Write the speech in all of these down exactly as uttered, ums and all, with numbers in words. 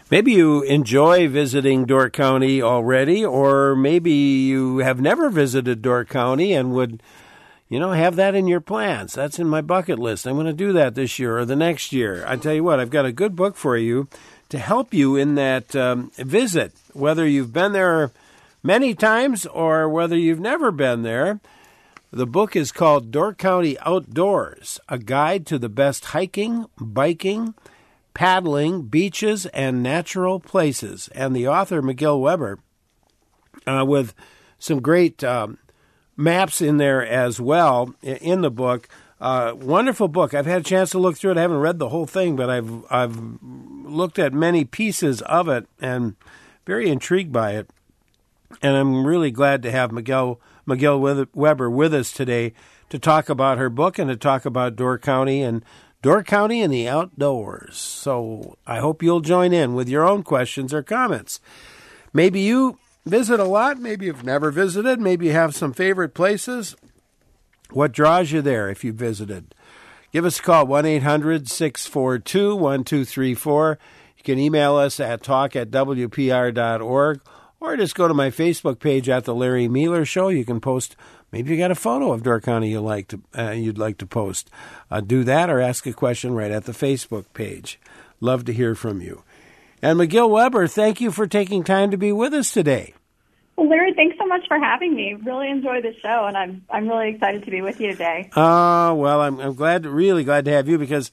Maybe you enjoy visiting Door County already, or maybe you have never visited Door County and would, you know, have that in your plans. That's in my bucket list. I'm going to do that this year or the next year. I tell you what, I've got a good book for you to help you in that um, visit, whether you've been there many times or whether you've never been there. The book is called Door County Outdoors, a guide to the best hiking, biking, paddling, beaches, and natural places. And the author, McGill Weber, uh, with some great um, maps in there as well in the book. Uh, wonderful book. I've had a chance to look through it. I haven't read the whole thing, but I've I've looked at many pieces of it and very intrigued by it. And I'm really glad to have McGill, McGill Weber with us today to talk about her book and to talk about Door County and Door County and the outdoors. So I hope you'll join in with your own questions or comments. Maybe you visit a lot. Maybe you've never visited. Maybe you have some favorite places. What draws you there if you visited? Give us a call, one eight hundred six four two one two three four. You can email us at talk at w p r dot org, or just go to my Facebook page at The Larry Mealer Show. You can post, maybe you got a photo of Door County you like to, uh, you'd like to post. Uh, do that or ask a question right at the Facebook page. Love to hear from you. And McGill Weber, thank you for taking time to be with us today. Well, Larry, thanks so much for having me. Really enjoyed the show, and I'm I'm really excited to be with you today. Oh, uh, well, I'm I'm glad, really glad to have you because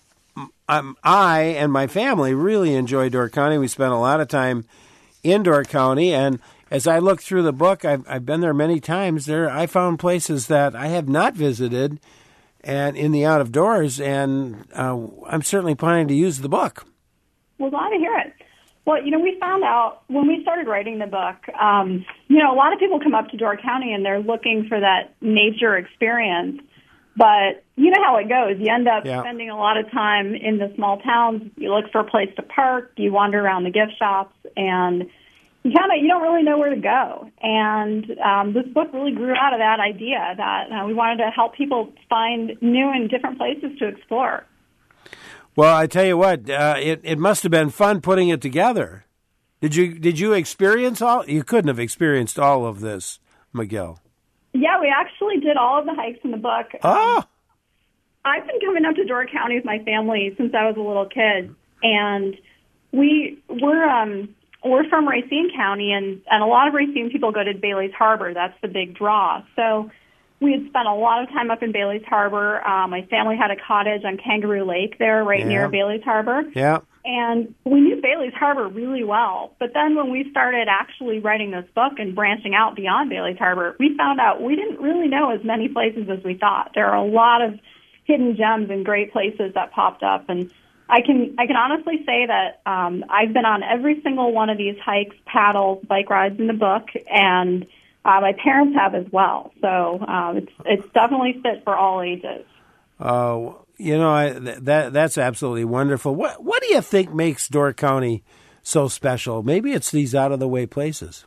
I'm, I and my family really enjoy Door County. We spent a lot of time in Door County, and as I look through the book, I've I've been there many times. There, I found places that I have not visited, and in the out of doors, and uh, I'm certainly planning to use the book. Well, glad to hear it. Well, you know, we found out when we started writing the book, um, you know, a lot of people come up to Door County and they're looking for that nature experience. But you know how it goes. You end up yeah. spending a lot of time in the small towns. You look for a place to park. You wander around the gift shops, and you kind of you don't really know where to go. And um, this book really grew out of that idea that uh, we wanted to help people find new and different places to explore. Well, I tell you what, uh, it it must have been fun putting it together. Did you did you experience all? You couldn't have experienced all of this, McGill. Yeah, we actually did all of the hikes in the book. Oh. Um, I've been coming up to Door County with my family since I was a little kid, and we we're um we're from Racine County, and and a lot of Racine people go to Bailey's Harbor. That's the big draw. So we had spent a lot of time up in Bailey's Harbor. Uh, my family had a cottage on Kangaroo Lake there, right yeah. near Bailey's Harbor. Yeah. And we knew Bailey's Harbor really well. But then when we started actually writing this book and branching out beyond Bailey's Harbor, we found out we didn't really know as many places as we thought. There are a lot of hidden gems and great places that popped up. And I can I can honestly say that um, I've been on every single one of these hikes, paddles, bike rides in the book, and Uh, my parents have as well, so um, it's it's definitely fit for all ages. Uh, you know, I, that that's absolutely wonderful. What what do you think makes Door County so special? Maybe it's these out of the way places.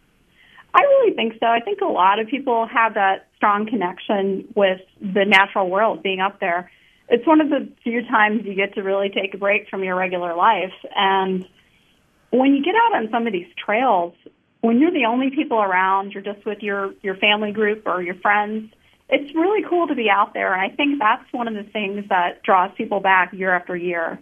I really think so. I think a lot of people have that strong connection with the natural world, being up there. It's one of the few times you get to really take a break from your regular life, and when you get out on some of these trails, when you're the only people around, you're just with your, your family group or your friends, it's really cool to be out there. And I think that's one of the things that draws people back year after year.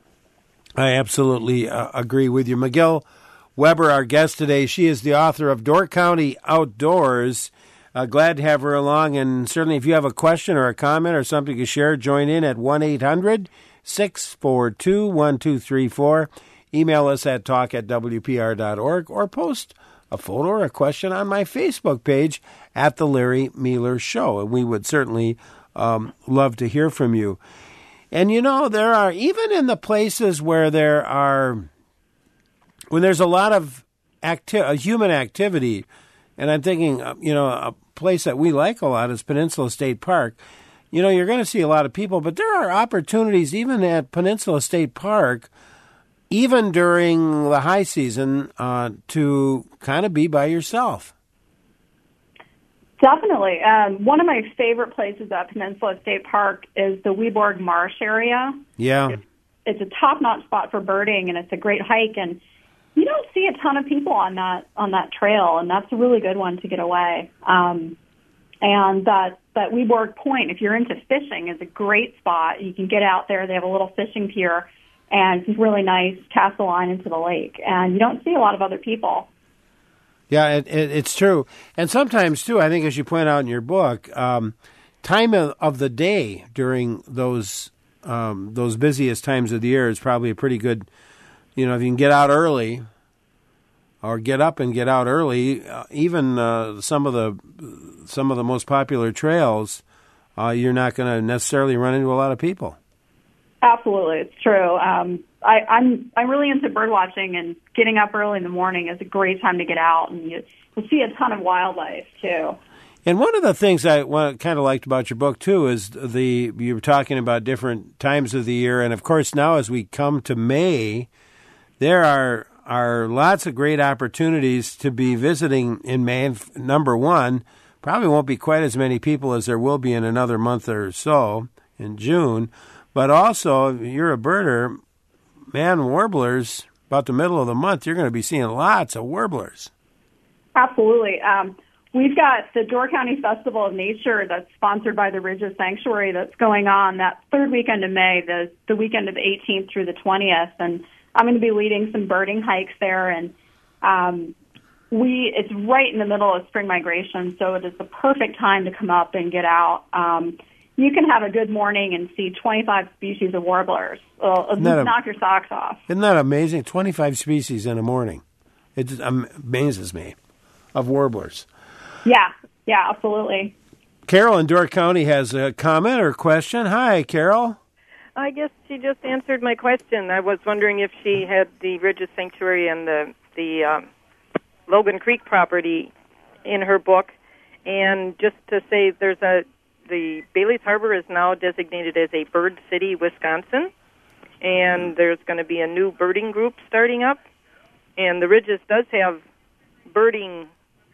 I absolutely uh, agree with you. McGill Weber, our guest today, she is the author of Door County Outdoors. Uh, glad to have her along. And certainly if you have a question or a comment or something to share, join in at one eight hundred six four two one two three four. Email us at talk at w p r dot org or post a photo or a question on my Facebook page at The Larry Mealer Show. And we would certainly um, love to hear from you. And, you know, there are, even in the places where there are, when there's a lot of acti- human activity, and I'm thinking, you know, a place that we like a lot is Peninsula State Park. You know, you're going to see a lot of people, but there are opportunities even at Peninsula State Park, even during the high season, uh, to kind of be by yourself. Definitely. Um, one of my favorite places at Peninsula State Park is the Weborg Marsh area. Yeah. it's a top-notch spot for birding, and it's a great hike. And you don't see a ton of people on that on that trail, and that's a really good one to get away. Um, and that that Weborg Point, if you're into fishing, is a great spot. You can get out there. They have a little fishing pier, and it's really nice, cast a line into the lake. And you don't see a lot of other people. Yeah, it, it, it's true. And sometimes, too, I think, as you point out in your book, um, time of, of the day during those um, those busiest times of the year is probably a pretty good, you know, if you can get out early or get up and get out early, uh, even uh, some of the some of the most popular trails, uh, you're not going to necessarily run into a lot of people. Absolutely, it's true. Um, I, I'm I'm really into bird watching, and getting up early in the morning is a great time to get out, and you, you'll see a ton of wildlife too. And one of the things I kind of liked about your book too is the you were talking about different times of the year, and of course now as we come to May, there are are lots of great opportunities to be visiting in May. Number one, probably won't be quite as many people as there will be in another month or so in June. But also, if you're a birder, man, warblers, about the middle of the month, you're going to be seeing lots of warblers. Absolutely. Um, we've got the Door County Festival of Nature that's sponsored by the Ridges Sanctuary that's going on that third weekend of May, the, the weekend of the eighteenth through the twentieth. And I'm going to be leading some birding hikes there. And um, we it's right in the middle of spring migration, so it is the perfect time to come up and get out. Um You can have a good morning and see twenty-five species of warblers. It'll, it'll just knock your socks off. Isn't that amazing? twenty-five species in a morning. It just amazes me, of warblers. Yeah, yeah, absolutely. Carol in Door County has a comment or question. Hi, Carol. I guess she just answered my question. I was wondering if she had the Ridges Sanctuary and the, the um, Logan Creek property in her book. And just to say, there's a the Bailey's Harbor is now designated as a Bird City, Wisconsin, and there's going to be a new birding group starting up. And the Ridges does have birding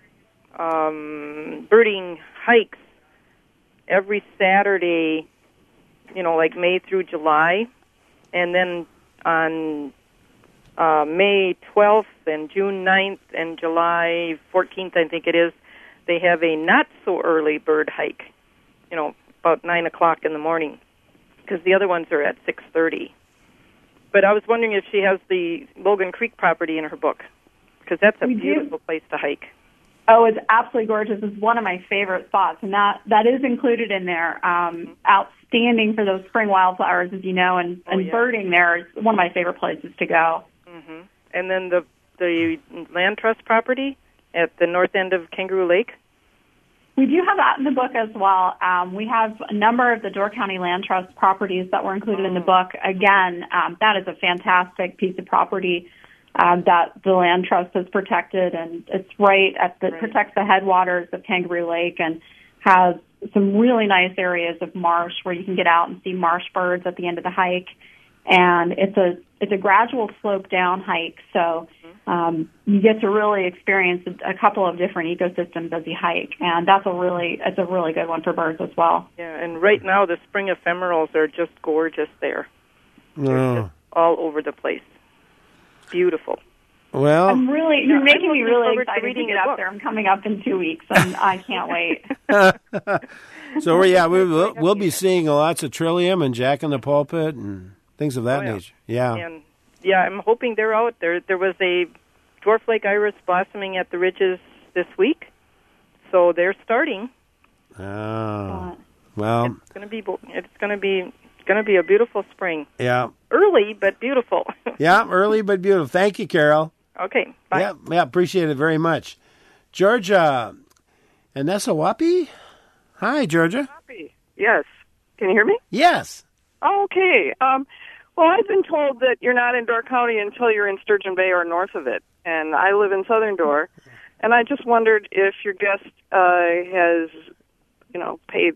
um, birding hikes every Saturday, you know, like May through July. And then on uh, May twelfth and June ninth and July fourteenth, I think it is, they have a not-so-early bird hike. You know, about nine o'clock in the morning, because the other ones are at six thirty. But I was wondering if she has the Logan Creek property in her book, because that's a we beautiful do. place to hike. Oh, it's absolutely gorgeous. It's one of my favorite spots, and that, that is included in there. Um, mm-hmm. Outstanding for those spring wildflowers, as you know, and, oh, and yeah. birding there is one of my favorite places to go. Mm-hmm. And then the the land trust property at the north end of Kangaroo Lake. We do have that in the book as well. Um, we have a number of the Door County Land Trust properties that were included in the book. Again, um, that is a fantastic piece of property um, that the Land Trust has protected, and it's right at the right. protects the headwaters of Kangaroo Lake and has some really nice areas of marsh where you can get out and see marsh birds at the end of the hike. And it's a it's a gradual slope down hike, so um, you get to really experience a, a couple of different ecosystems as you hike, and that's a really it's a really good one for birds as well. Yeah, and right now the spring ephemerals are just gorgeous there. They're Oh. just all over the place. Beautiful. Well, I'm really you're Yeah, making I'm me looking really forward to excited to, reading get your up book. there. I'm coming up in two weeks, and I can't wait. so we're, yeah, we, we'll, we'll be seeing lots of Trillium and Jack in the Pulpit and things of that Oh, yeah. nature. Yeah. And yeah, I'm hoping they're out there. There was a dwarf lake iris blossoming at the Ridges this week, so they're starting. Oh. Well, It's going to be it's going to be it's going to be a beautiful spring. yeah. Early but beautiful. Yeah, early but beautiful. Thank you, Carol. Okay, bye. Yeah, yeah, appreciate it very much. Georgia and Nessawapi? Hi, Georgia. Yes. Can you hear me? Yes. Oh, okay. Um, well, I've been told that you're not in Door County until you're in Sturgeon Bay or north of it, and I live in Southern Door, and I just wondered if your guest uh, has, you know, paid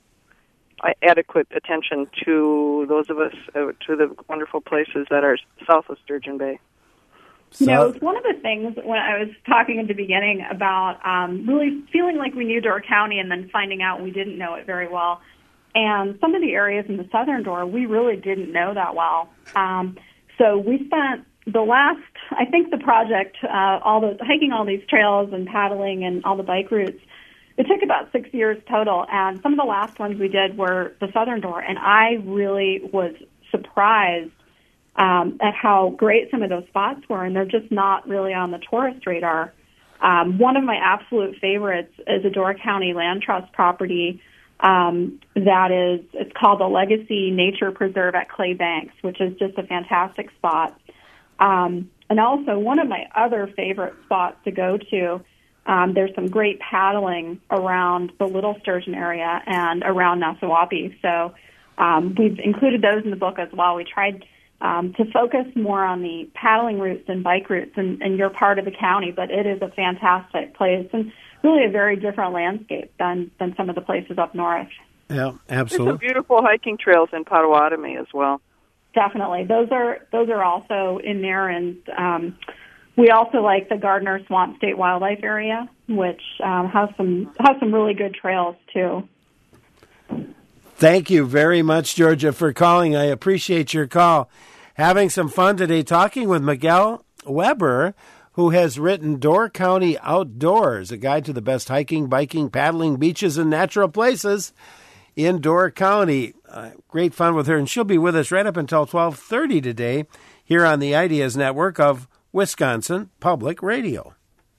adequate attention to those of us, uh, to the wonderful places that are south of Sturgeon Bay. You know, it's one of the things when I was talking at the beginning about um, really feeling like we knew Door County and then finding out we didn't know it very well. and some of the areas in the Southern Door we really didn't know that well. Um, so we spent the last, I think the project, uh, all the hiking all these trails and paddling and all the bike routes, it took about six years total. And some of the last ones we did were the Southern Door, and I really was surprised um, at how great some of those spots were, and they're just not really on the tourist radar. Um, one of my absolute favorites is a Door County Land Trust property um, that is, it's called the Legacy Nature Preserve at Clay Banks, which is just a fantastic spot. Um, and also one of my other favorite spots to go to, um, there's some great paddling around the Little Sturgeon area and around Nasawapi. So um, we've included those in the book as well. We tried um, to focus more on the paddling routes and bike routes in, in your part of the county, but it is a fantastic place and really a very different landscape than, than some of the places up north. Yeah, absolutely. There's some beautiful hiking trails in Potawatomi as well. Definitely. Those are those are also in there, and um, we also like the Gardner Swamp State Wildlife Area, which um, has some has some really good trails too. Thank you very much, Georgia, for calling. I appreciate your call. Having some fun today talking with Miguel Weber, who has written Door County Outdoors, a guide to the best hiking, biking, paddling, beaches, and natural places in Door County. Uh, great fun with her, and she'll be with us right up until twelve thirty today here on the Ideas Network of Wisconsin Public Radio.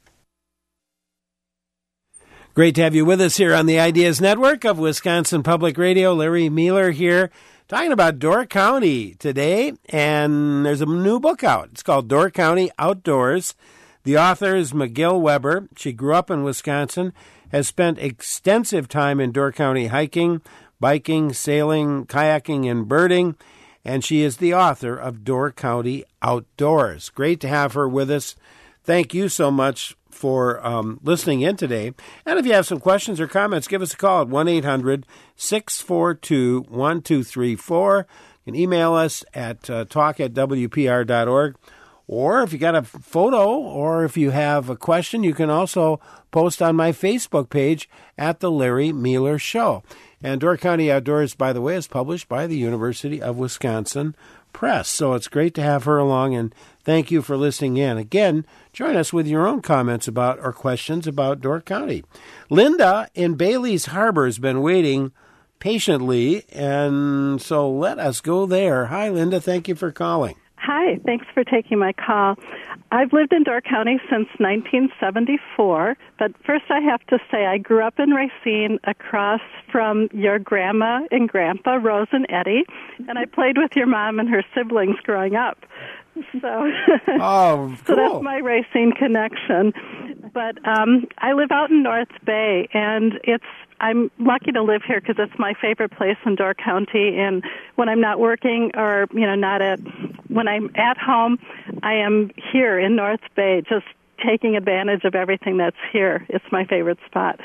Great to have you with us here on the Ideas Network of Wisconsin Public Radio. Larry Mueller here, talking about Door County today, and there's a new book out. It's called Door County Outdoors. The author is Miguel Weber. She grew up in Wisconsin, has spent extensive time in Door County hiking, biking, sailing, kayaking, and birding, and she is the author of Door County Outdoors. Great to have her with us. Thank you so much for um, listening in today. And if you have some questions or comments, give us a call at one eight hundred six four two one two three four. You can email us at uh, talk at w p r dot org. Or if you got a photo or if you have a question, you can also post on my Facebook page at The Larry Mueller Show. And Door County Outdoors, by the way, is published by the University of Wisconsin Press. So it's great to have her along, and thank you for listening in. Again, join us with your own comments about or questions about Door County. Linda in Bailey's Harbor has been waiting patiently, and so let us go there. Hi, Linda. Thank you for calling. Hi, thanks for taking my call. I've lived in Door County since nineteen seventy-four, but first I have to say I grew up in Racine across from your grandma and grandpa, Rose and Eddie, and I played with your mom and her siblings growing up. So, oh, cool. So that's my Racine connection. But um, I live out in North Bay, and it's I'm lucky to live here because it's my favorite place in Door County. And when I'm not working or, you know, not at, when I'm at home, I am here in North Bay just taking advantage of everything that's here. It's my favorite spot.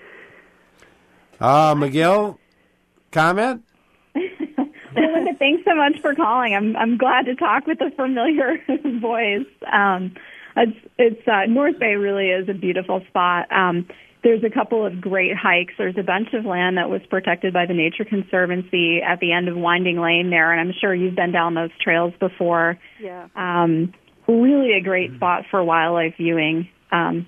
Uh, Miguel, comment? Well, Linda, thanks so much for calling. I'm I'm glad to talk with a familiar voice. Um, it's it's uh, North Bay really is a beautiful spot. Um, There's a couple of great hikes. There's a bunch of land that was protected by the Nature Conservancy at the end of Winding Lane there, and I'm sure you've been down those trails before. Yeah. Um, really a great spot for wildlife viewing. Um,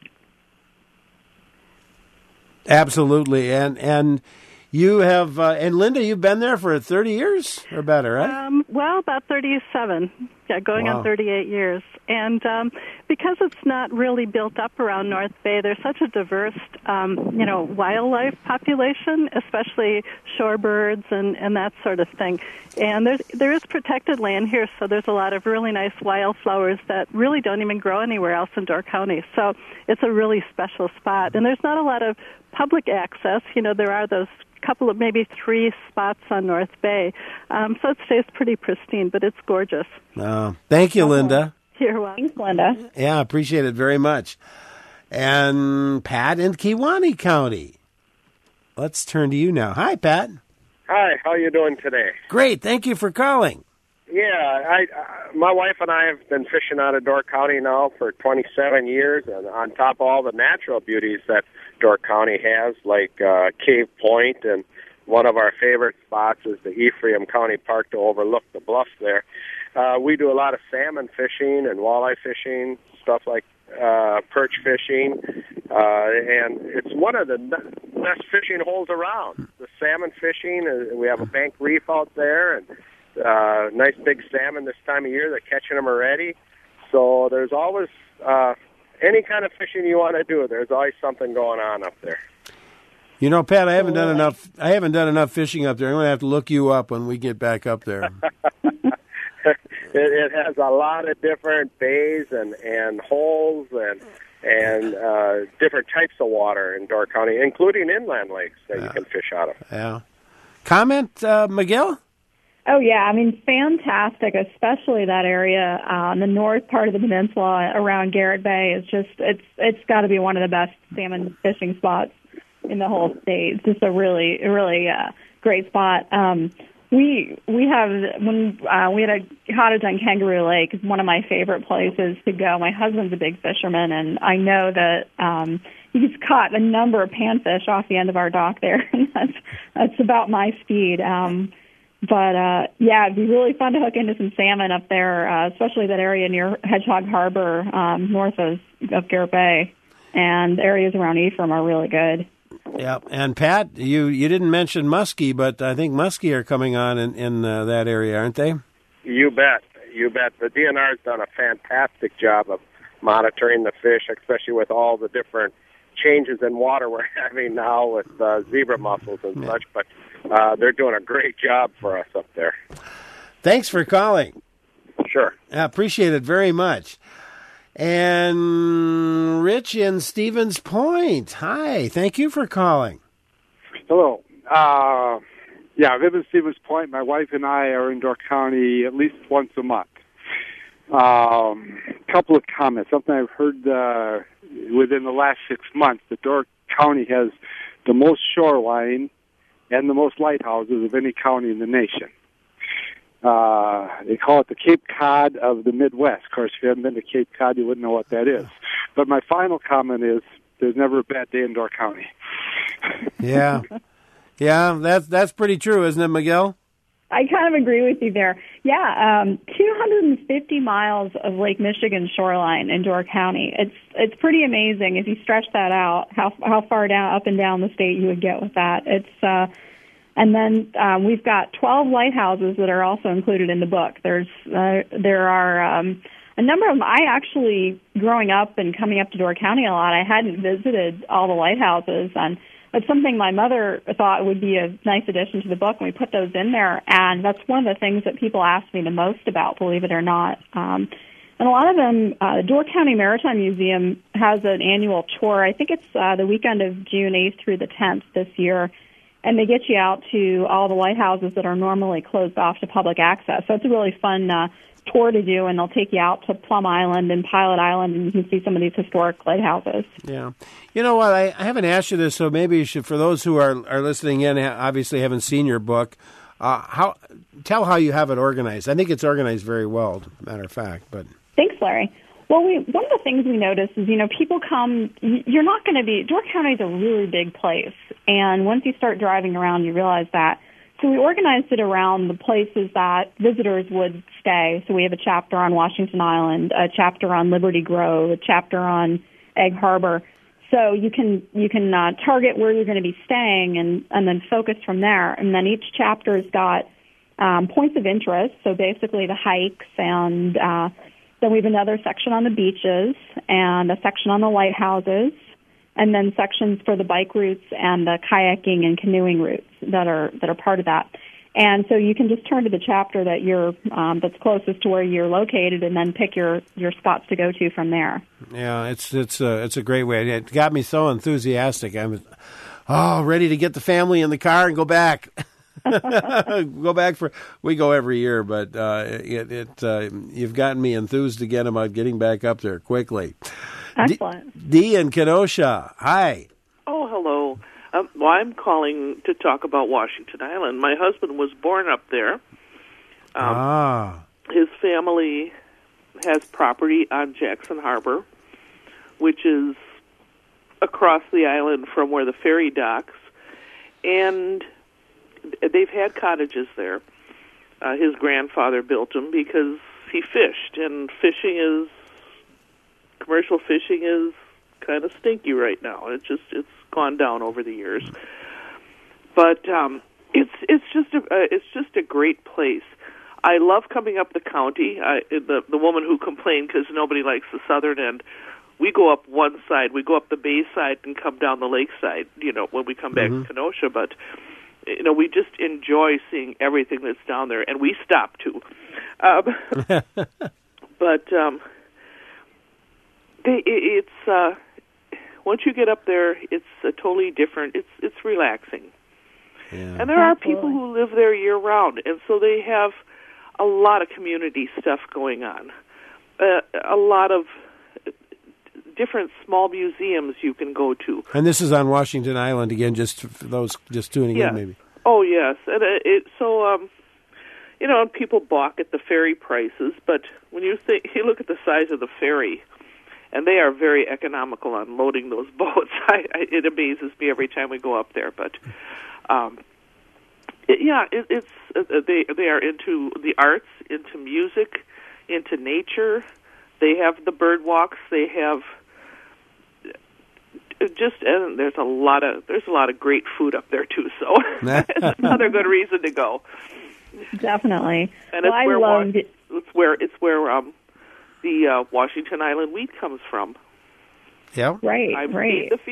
Absolutely, and and you have uh, and Linda, you've been there for thirty years or better, right? Um, well, about thirty-seven. Yeah, going Wow. on thirty-eight years. And um, because it's not really built up around North Bay, there's such a diverse, um, you know, wildlife population, especially shorebirds and, and that sort of thing. And there's, there is protected land here, so there's a lot of really nice wildflowers that really don't even grow anywhere else in Door County. So it's a really special spot. And there's not a lot of public access. You know, there are those couple of maybe three spots on North Bay. Um, so it stays pretty pristine, but it's gorgeous. Uh, thank you, Linda. You're welcome. thanks, Linda. Yeah, appreciate it very much. And Pat in Kewaunee County. Let's turn to you now. Hi, Pat. Hi, how you doing today? Great, thank you for calling. Yeah, I, uh, my wife and I have been fishing out of Door County now for twenty-seven years, and on top of all the natural beauties that Door County has, like uh, Cave Point and one of our favorite spots is the Ephraim County Park to overlook the bluffs there. Uh, we do a lot of salmon fishing and walleye fishing, stuff like uh, perch fishing, uh, and it's one of the best fishing holes around. The salmon fishing, uh, we have a bank reef out there, and uh, nice big salmon this time of year. They're catching them already. So there's always uh, any kind of fishing you want to do. There's always something going on up there. You know, Pat, I haven't done enough. I haven't done enough fishing up there. I'm going to have to look you up when we get back up there. It, it has a lot of different bays and, and holes and and uh, different types of water in Door County, including inland lakes that yeah. you can fish out of. Yeah. Comment, uh, Miguel? Oh, yeah. I mean, fantastic, especially that area uh, on the north part of the peninsula around Garrett Bay. Is just, it's it's got to be one of the best salmon fishing spots in the whole state. It's just a really, really uh, great spot. Um, we we have, when uh, we had a cottage on Kangaroo Lake, is one of my favorite places to go. My husband's a big fisherman, and I know that um, he's caught a number of panfish off the end of our dock there, and that's, that's about my speed. Um But, uh, yeah, it'd be really fun to hook into some salmon up there, uh, especially that area near Hedgehog Harbor, um, north of, of Garrett Bay. And areas around Ephraim are really good. Yeah, and Pat, you, you didn't mention muskie, but I think muskie are coming on in, in uh, that area, aren't they? You bet. You bet. The D N R's done a fantastic job of monitoring the fish, especially with all the different changes in water we're having now with uh, zebra mussels and yeah. such. But uh, they're doing a great job for us up there. Thanks for calling. Sure. I appreciate it very much. And Rich in Stevens Point. Hi. Thank you for calling. Hello. Uh, yeah, I live in Stevens Point. My wife and I are in Door County at least once a month. A um, couple of comments. Something I've heard uh, within the last six months, that Door County has the most shoreline and the most lighthouses of any county in the nation. Uh, they call it the Cape Cod of the Midwest. Of course, if you haven't been to Cape Cod, you wouldn't know what that is. But my final comment is, there's never a bad day in Door County. Yeah. Yeah, that's, that's pretty true, isn't it, Miguel? I kind of agree with you there. Yeah, um, two hundred fifty miles of Lake Michigan shoreline in Door County. It's it's pretty amazing if you stretch that out, how how far down up and down the state you would get with that. It's uh, and then um, we've got twelve lighthouses that are also included in the book. There's uh, there are um, a number of them. I actually, growing up and coming up to Door County a lot, I hadn't visited all the lighthouses, and it's something my mother thought would be a nice addition to the book, and we put those in there. And that's one of the things that people ask me the most about, believe it or not. Um, and a lot of them, uh, the Door County Maritime Museum has an annual tour. I think it's uh, the weekend of June eighth through the tenth this year. And they get you out to all the lighthouses that are normally closed off to public access. So it's a really fun uh, tour to do, and they'll take you out to Plum Island and Pilot Island, and you can see some of these historic lighthouses. Yeah. You know what? I, I haven't asked you this, so maybe you should, for those who are, are listening in, obviously haven't seen your book, uh, how tell how you have it organized. I think it's organized very well, matter of fact. But Thanks, Larry. Well, we, one of the things we notice is, you know, people come, you're not going to be, Door County is a really big place, and once you start driving around, you realize that. So we organized it around the places that visitors would stay. So we have a chapter on Washington Island, a chapter on Liberty Grove, a chapter on Egg Harbor. So you can you can uh, target where you're going to be staying and, and then focus from there. And then each chapter's got um, points of interest, so basically the hikes, and uh, then we have another section on the beaches and a section on the lighthouses, and then sections for the bike routes and the kayaking and canoeing routes that are that are part of that. And so you can just turn to the chapter that you're um, that's closest to where you're located, and then pick your, your spots to go to from there. Yeah, it's it's a it's a great way. It got me so enthusiastic. I'm oh ready to get the family in the car and go back. go back for we go every year, but uh, it it uh, you've gotten me enthused again about getting back up there quickly. Excellent. D, D in Kenosha. Hi. Oh, hello. Um, well, I'm calling to talk about Washington Island. My husband was born up there. Um, ah. His family has property on Jackson Harbor, which is across the island from where the ferry docks. And they've had cottages there. Uh, his grandfather built them because he fished, and fishing is commercial fishing is kind of stinky right now. It just it's gone down over the years, but um, it's it's just a uh, it's just a great place. I love coming up the county. I, the the woman who complained because nobody likes the southern end. We go up one side. We go up the bay side and come down the lake side. You know, when we come back mm-hmm. to Kenosha, but you know, we just enjoy seeing everything that's down there, and we stop too. Um, but um, they, it's uh, once you get up there, it's a totally different. It's it's relaxing, yeah. And there are Absolutely. people who live there year round, and so they have a lot of community stuff going on, uh, a lot of different small museums you can go to. And this is on Washington Island again, just for those just tuning yes. in, maybe. Oh yes, and it, it so um, you know, people balk at the ferry prices, but when you think you look at the size of the ferry, and they are very economical on loading those boats. I, I, it amazes me every time we go up there. But um, it, yeah, it, it's uh, they they are into the arts, into music, into nature. They have the bird walks. They have just and there's a lot of there's a lot of great food up there too. So it's another good reason to go. Definitely. And well, it's where I loved it. it's where it's where um the uh, Washington Island wheat comes from. Yeah. Right. I've right. seen the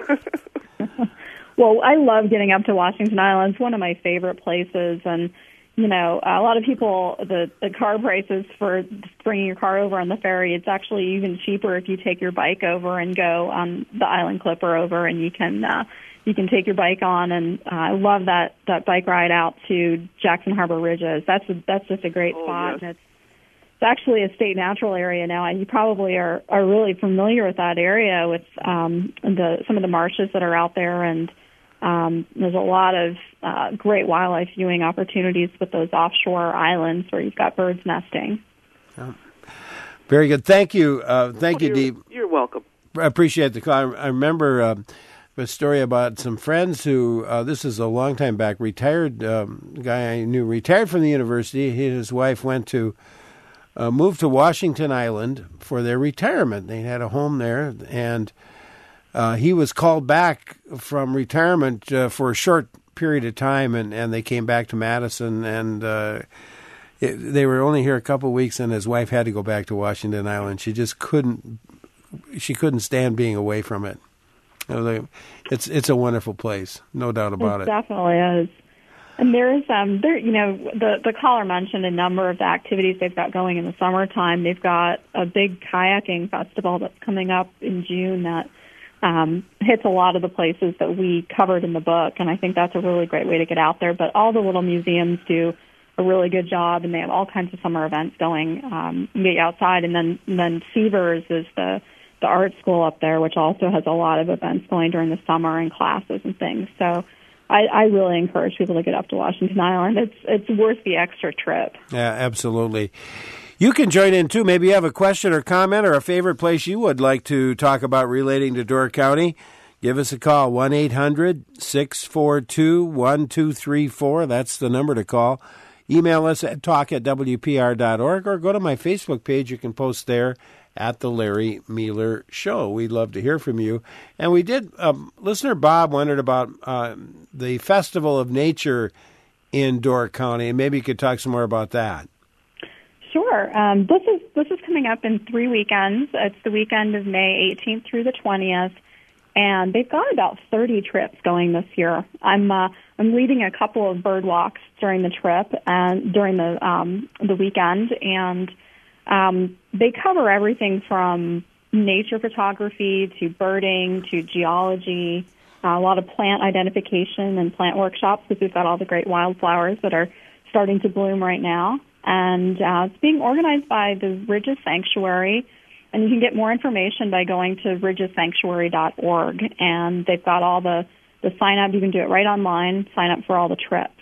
fields. Well, I love getting up to Washington Island. It's one of my favorite places, and you know, a lot of people, the, the car prices for bringing your car over on the ferry, it's actually even cheaper if you take your bike over and go on the Island Clipper over, and you can uh, you can take your bike on. And uh, I love that, that bike ride out to Jackson Harbor Ridges. That's a, that's just a great oh, spot, yes. and it's it's actually a state natural area now, and you probably are, are really familiar with that area with um, the some of the marshes that are out there, and Um, there's a lot of uh, great wildlife viewing opportunities with those offshore islands where you've got birds nesting. Oh. Very good. Thank you. Uh, thank oh, you, Dee. You're welcome. I appreciate the call. I remember uh, a story about some friends who, uh, this is a long time back, retired um, guy I knew, retired from the university. He and his wife went to, uh, moved to Washington Island for their retirement. They had a home there, and Uh, he was called back from retirement uh, for a short period of time, and, and they came back to Madison, and uh, it, they were only here a couple of weeks, and his wife had to go back to Washington Island. She just couldn't, she couldn't stand being away from it. You know, it's it's a wonderful place, no doubt about it. It definitely is. And there's, um, there, you know, the the caller mentioned a number of the activities they've got going in the summertime. They've got a big kayaking festival that's coming up in June that Um, hits a lot of the places that we covered in the book, and I think that's a really great way to get out there. But all the little museums do a really good job, and they have all kinds of summer events going um, and get you outside. And then, and then Seavers is the, the art school up there, which also has a lot of events going during the summer and classes and things. So I, I really encourage people to get up to Washington Island. It's it's worth the extra trip. Yeah, absolutely. You can join in, too. Maybe you have a question or comment or a favorite place you would like to talk about relating to Door County. Give us a call, one eight hundred six four two one two three four. That's the number to call. Email us at talk at w p r dot org or go to my Facebook page. You can post there at The Larry Mueller Show. We'd love to hear from you. And we did, um, listener Bob wondered about uh, the Festival of Nature in Door County, and maybe you could talk some more about that. Sure. Um, this is this is coming up in three weekends. It's the weekend of May eighteenth through the twentieth, and they've got about thirty trips going this year. I'm uh, I'm leading a couple of bird walks during the trip and during the um, the weekend, and um, they cover everything from nature photography to birding to geology, uh, a lot of plant identification and plant workshops because we've got all the great wildflowers that are starting to bloom right now. And uh, it's being organized by the Ridges Sanctuary, and you can get more information by going to ridges sanctuary dot org. And they've got all the, the sign-up. You can do it right online, sign up for all the trips.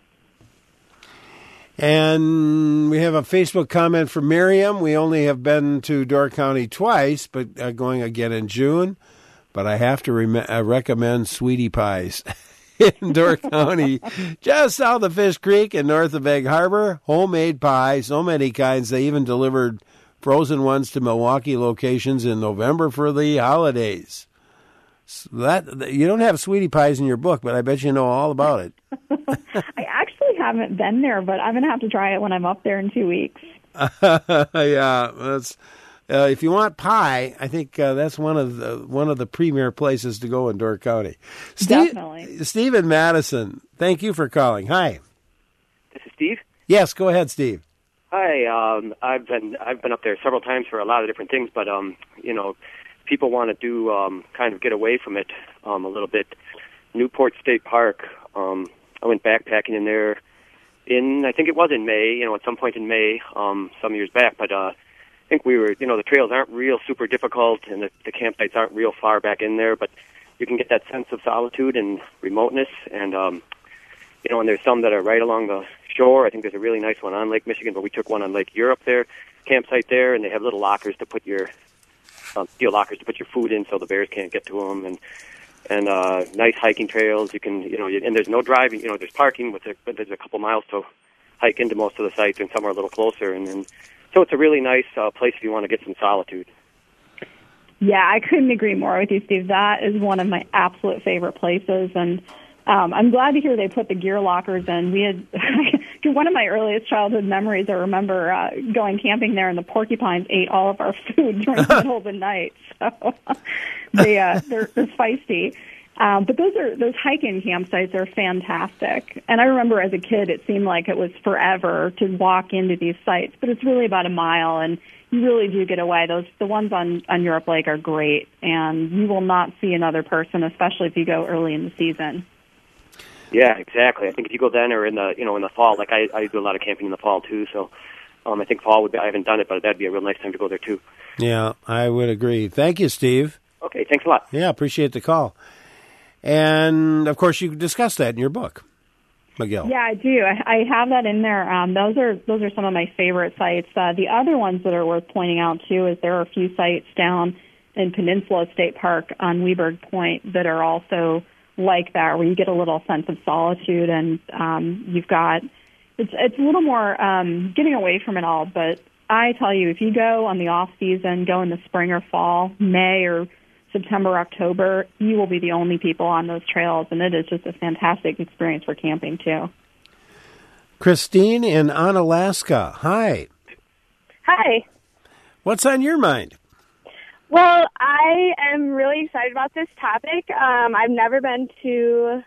And we have a Facebook comment from Miriam. We only have been to Door County twice, but uh, going again in June. But I have to re- uh, recommend sweetie pies. in Door County, just south of Fish Creek and north of Egg Harbor. Homemade pie, so many kinds. They even delivered frozen ones to Milwaukee locations in November for the holidays. So that you don't have sweetie pies in your book, but I bet you know all about it. I actually haven't been there, but I'm going to have to try it when I'm up there in two weeks. yeah, that's. Uh, if you want pie, I think uh, that's one of the one of the premier places to go in Door County. Steve, Definitely. Steve in Madison, thank you for calling. Hi. This is Steve. Yes, go ahead, Steve. Hi. Um, I've been I've been up there several times for a lot of different things, but um, you know, people want to do um, kind of get away from it um, a little bit. Newport State Park. Um, I went backpacking in there in I think it was in May. You know, at some point in May, um, some years back, but. Uh, I think we were, you know, the trails aren't real super difficult and the, the campsites aren't real far back in there, but you can get that sense of solitude and remoteness. And, um, you know, and there's some that are right along the shore. I think there's a really nice one on Lake Michigan, but we took one on Lake Europe there, campsite there, and they have little lockers to put your, um, steel lockers to put your food in so the bears can't get to them. And, and, uh, nice hiking trails. You can, you know, and there's no driving, you know, there's parking, but there's a couple miles to hike into most of the sites and some are a little closer. And then, so it's a really nice uh, place if you want to get some solitude. Yeah, I couldn't agree more with you, Steve. That is one of my absolute favorite places, and um, I'm glad to hear they put the gear lockers in. We had one of my earliest childhood memories. I remember uh, going camping there, and the porcupines ate all of our food during the middle of the night. So they uh, they're, they're feisty. Um, but those are those hike-in campsites are fantastic. And I remember as a kid, it seemed like it was forever to walk into these sites, but it's really about a mile, and you really do get away. Those the ones on, on Europe Lake are great, and you will not see another person, especially if you go early in the season. Yeah, exactly. I think if you go then or in the you know in the fall, like I, I do a lot of camping in the fall too. So um, I think fall would be. I haven't done it, but that'd be a real nice time to go there too. Yeah, I would agree. Thank you, Steve. Okay, thanks a lot. Yeah, appreciate the call. And, of course, you discussed that in your book, Miguel. Yeah, I do. I, I have that in there. Um, those are those are some of my favorite sites. Uh, the other ones that are worth pointing out, too, is there are a few sites down in Peninsula State Park on Weberg Point that are also like that, where you get a little sense of solitude, and um, you've got it's it's a little more um, getting away from it all. But I tell you, if you go on the off season, go in the spring or fall, May or September, October, you will be the only people on those trails, and it is just a fantastic experience for camping, too. Christine in Onalaska. Hi. Hi. What's on your mind? Well, I am really excited about this topic. Um, I've never been to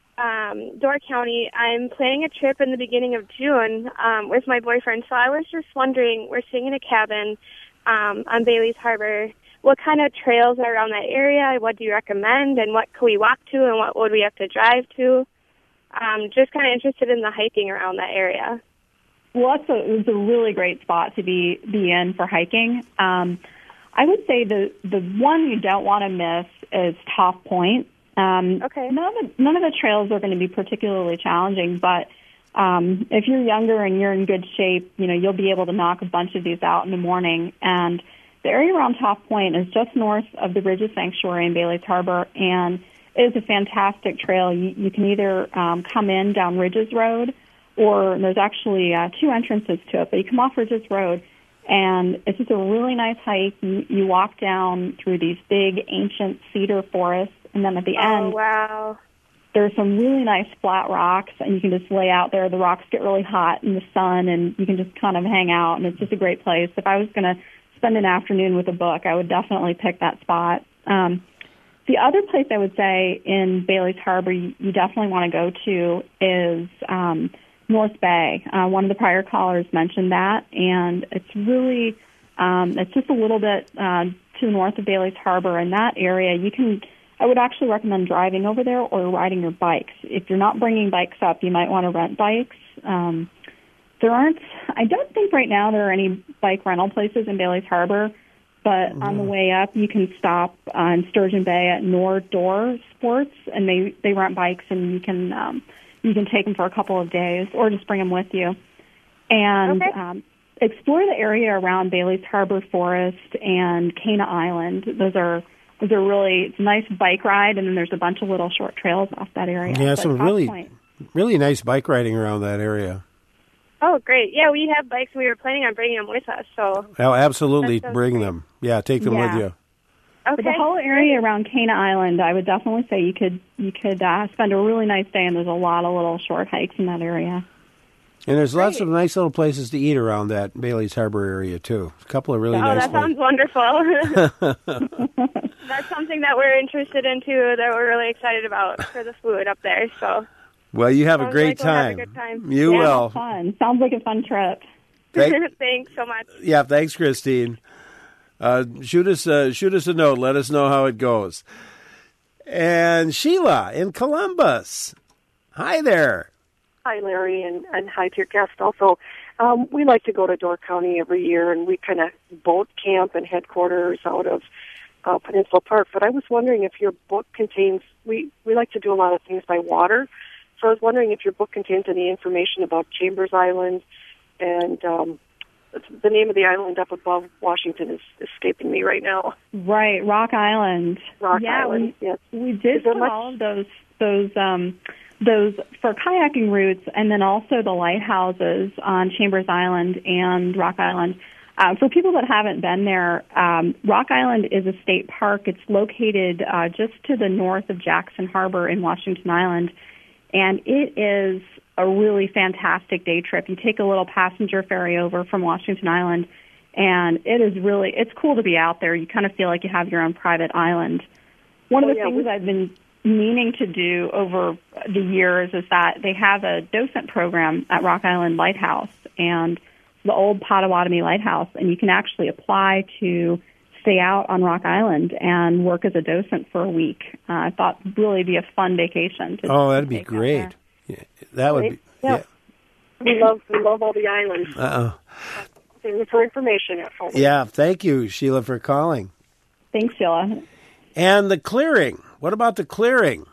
um, Door County. I'm planning a trip in the beginning of June um, with my boyfriend, so I was just wondering, we're staying in a cabin um, on Bailey's Harbor. What kind of trails are around that area? What do you recommend? And what could we walk to? And what would we have to drive to? Um, just kind of interested in the hiking around that area. Well, it's a, it's a really great spot to be, be in for hiking. Um, I would say the, the one you don't want to miss is Top Point. Um, okay. None of, the, none of the trails are going to be particularly challenging, but um, if you're younger and you're in good shape, you know, you'll be able to knock a bunch of these out in the morning. And the area around Top Point is just north of the Ridges Sanctuary in Bailey's Harbor, and it is a fantastic trail. You, you can either um, come in down Ridges Road, or there's actually uh, two entrances to it, but you come off Ridges Road, and it's just a really nice hike. You, you walk down through these big ancient cedar forests, and then at the oh, end, wow. there's some really nice flat rocks, and you can just lay out there. The rocks get really hot in the sun, and you can just kind of hang out, and it's just a great place. If I was going to spend an afternoon with a book, I would definitely pick that spot. Um, the other place I would say in Bailey's Harbor you, you definitely want to go to is um, North Bay. Uh, one of the prior callers mentioned that, and it's really, um, it's just a little bit uh, to the north of Bailey's Harbor. In that area, you can, I would actually recommend driving over there or riding your bikes. If you're not bringing bikes up, you might want to rent bikes. Um, There aren't, I don't think right now there are any bike rental places in Bailey's Harbor, but mm-hmm. on the way up you can stop on Sturgeon Bay at Nord Door Sports, and they, they rent bikes, and you can um, you can take them for a couple of days or just bring them with you. And okay. um, explore the area around Bailey's Harbor Forest and Cana Island. Those are it's a really it's a nice bike ride, and then there's a bunch of little short trails off that area. Yeah, So some Top really, Point. really nice bike riding around that area. Oh, great. Yeah, we have bikes. We were planning on bringing them with us. So. Oh, absolutely, That's so bring great. them. Yeah, take them Yeah. with you. But Okay. the whole area around Cana Island, I would definitely say you could you could uh, spend a really nice day, and there's a lot of little short hikes in that area. And there's lots Great. of nice little places to eat around that Bailey's Harbor area, too. A couple of really Oh, nice that places. sounds wonderful. That's something that we're interested in, too, that we're really excited about for the food up there. So. Well, you have a Sounds great like we'll have a time. good time. You yeah, will. Fun. Sounds like a fun trip. Thank- Thanks so much. Yeah, thanks, Christine. Uh, shoot us, uh, shoot us a note. Let us know how it goes. And Sheila in Columbus. Hi there. Hi, Larry, and, and hi to your guest also. Um, we like to go to Door County every year, and we kind of boat camp and headquarters out of uh, Peninsula Park. But I was wondering if your book contains, we, we like to do a lot of things by water, so I was wondering if your book contains any information about Chambers Island, and um, the name of the island up above Washington is escaping me right now. Right, Rock Island. Rock yeah, Island, we, yes. we did Is there put much- all of those those um, those for kayaking routes, and then also the lighthouses on Chambers Island and Rock Island. Uh, for people that haven't been there, um, Rock Island is a state park. It's located uh, just to the north of Jackson Harbor in Washington Island, and it is a really fantastic day trip. You take a little passenger ferry over from Washington Island, and it is really, it's cool to be out there. You kind of feel like you have your own private island. One of Oh, the yeah, things we- I've been meaning to do over the years is that they have a docent program at Rock Island Lighthouse, and the old Potawatomi Lighthouse, and you can actually apply to stay out on Rock Island and work as a docent for a week. Uh, I thought really be a fun vacation. To Oh, that'd be take out great. there. Yeah, that would be. Yeah. We love we love all the islands. Yeah. Uh-uh. Thank you for information. Yeah, thank you, Sheila, for calling. Thanks, Sheila. And the clearing. What about the clearing?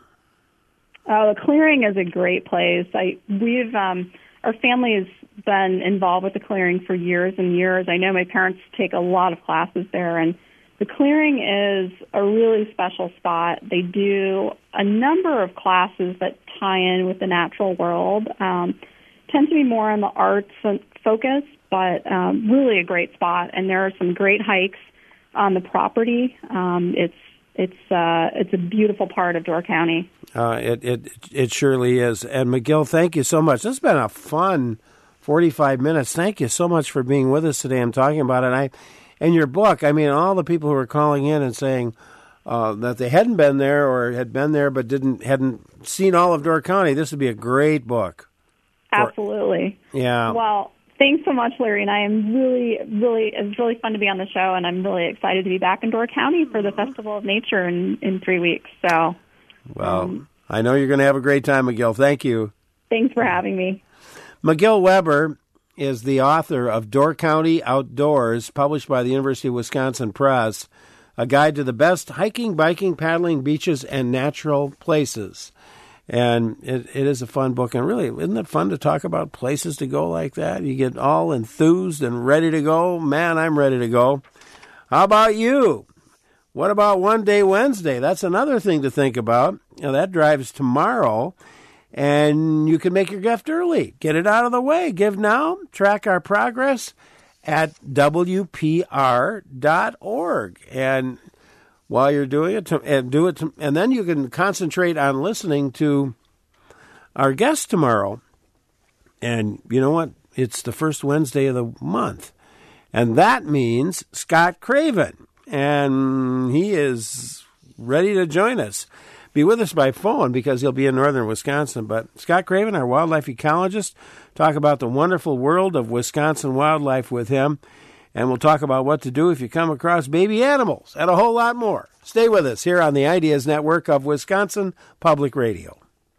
Oh, the clearing is a great place. I we've um, our family has been involved with the clearing for years and years. I know my parents take a lot of classes there, and the clearing is a really special spot. They do a number of classes that tie in with the natural world. Um, tend to be more on the arts focus, but um, really a great spot. And there are some great hikes on the property. Um, it's it's uh, it's a beautiful part of Door County. Uh, it, it it surely is. And McGill, thank you so much. This has been a fun forty-five minutes. Thank you so much for being with us today. I'm talking about it. I, and your book, I mean, all the people who are calling in and saying uh, that they hadn't been there or had been there but didn't hadn't seen all of Door County, this would be a great book. Absolutely. Yeah. Well, thanks so much, Larry. And I am really, really, it's really fun to be on the show, and I'm really excited to be back in Door County for the Festival of Nature in, in three weeks. So, Well, um, I know you're going to have a great time, McGill. Thank you. thanks for having me. McGill Weber is the author of Door County Outdoors, published by the University of Wisconsin Press, a guide to the best hiking, biking, paddling, beaches, and natural places. And it, it is a fun book. And really, isn't it fun to talk about places to go like that? You get all enthused and ready to go. Man, I'm ready to go. How about you? What about One Day Wednesday? That's another thing to think about. You know, that drives tomorrow. And you can make your gift early. Get it out of the way. Give now. Track our progress at W P R dot org. And while you're doing it, to, and do it, to, and then you can concentrate on listening to our guest tomorrow. And you know what? It's the first Wednesday of the month. And that means Scott Craven. And he is ready to join us. Be with us by phone because he'll be in northern Wisconsin. But Scott Craven, our wildlife ecologist, talk about the wonderful world of Wisconsin wildlife with him. And we'll talk about what to do if you come across baby animals and a whole lot more. Stay with us here on the Ideas Network of Wisconsin Public Radio.